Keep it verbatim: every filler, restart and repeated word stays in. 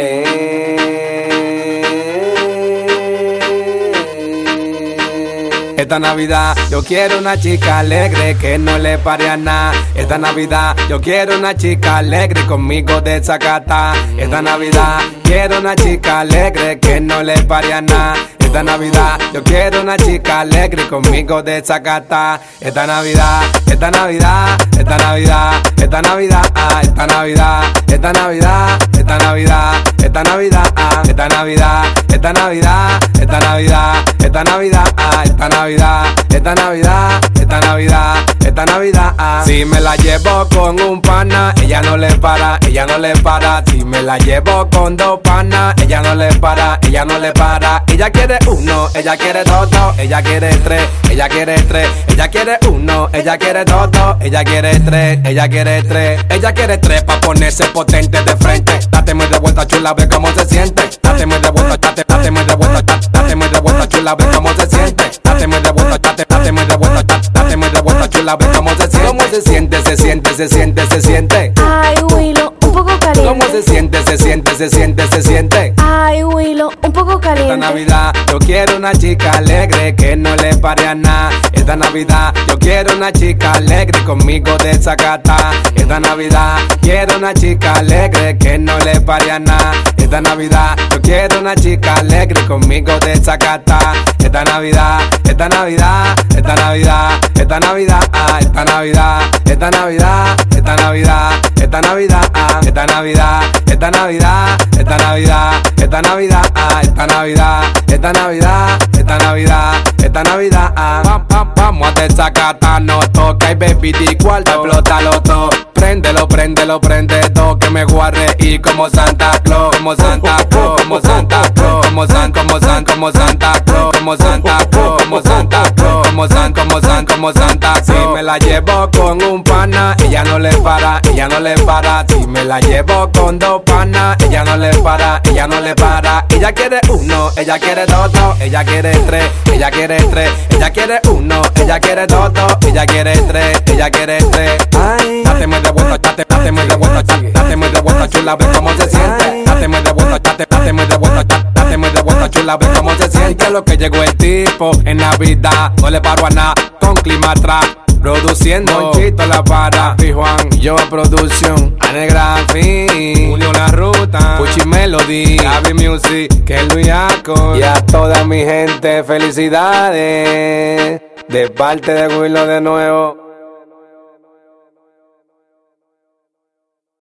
Esta Navidad yo quiero una chica alegre que no le pare a nada. Esta Navidad yo quiero una chica alegre conmigo de Zacatá. Esta Navidad quiero una chica alegre que no le pare a nada. Esta Navidad yo quiero una chica alegre conmigo de Zacatá. Esta Navidad, esta Navidad, esta Navidad, esta Navidad, ah, esta Navidad, esta Navidad, esta Navidad, esta Navidad, ah, esta Navidad, esta Navidad, esta Navidad, esta Navidad, ah, esta Navidad, esta Navidad, esta Navidad, esta Navidad, ah. Si me la llevo con un pana, ella no le para, ella no le para. Si me la llevo con dos panas, ella no le para, ella no le para. Ella quiere uno, ella quiere dos, dos, ella quiere tres, ella quiere tres, ella quiere uno, ella quiere dos, dos, ella quiere tres, ella quiere tres, ella quiere tres pa' ponerse potente de frente. Dáteme de vuelta chula, ve cómo se siente. Dáteme de vuelta, date, dáteme de vuelta, date, dáteme de vuelta chula, ve cómo se siente. Dáteme de vuelta, date, dáteme de vuelta, date, dáteme de vuelta chula, ve cómo se siente. ¿Cómo se siente? Se siente, se siente, se siente. Ay, Willow, un poco caliente. ¿Cómo se siente? Se siente, se siente, se siente. Ay, Willow, un poco caliente. Esta Navidad yo quiero una chica alegre que no le pare a nada. Esta Navidad yo quiero una chica alegre conmigo de Zacatá. Esta Navidad quiero una chica alegre que no le pare a nada. Esta Navidad yo quiero una chica alegre conmigo de Zacatá. Esta Navidad, esta Navidad, esta Navidad, esta Navidad, ah, esta Navidad, esta Navidad, esta Navidad, esta Navidad, ah, esta Navidad, esta Navidad, esta Navidad, esta Navidad, ah, esta Navidad, esta Navidad, esta Navidad, esta Navidad, ah. Pam, pam, vamos a desacatarnos, toca y baby di cuarto, explótalo todo. Préndelo, préndelo, prende todo, que me voy a reír como Santa Claus, como Santa Claus, como Santa Claus, como San, como San, como Santa Claus, como Santa Claus, como Santa Claus, como San, como San, como Santa Claus. Si me la llevo con un pana, ella no le para, ella no le para. Si me la llevo con dos panas, ella no le para, ella no le para. Ella quiere uno, ella quiere dos, dos, ella quiere tres, ella quiere tres, ella quiere uno, ella quiere dos, dos, ella quiere tres, ella quiere tres. Ay, dáteme de vuelta, date, dáteme de vuelta, date, dáteme de vuelta chula, ve cómo se siente. Dáteme de vuelta, date, dáteme de vuelta, date, dáteme de vuelta chula, ve cómo se siente. Que lo que llegó el tipo en Navidad, no le paro a nada, con clima atrás. Produciendo Monchito la para, y Juan, yo producción, Anegra Fin, Julio La Ruta, Puchi Melody, Gaby Music, que Luis Aco. Y a toda mi gente, felicidades, de parte de Willow de nuevo.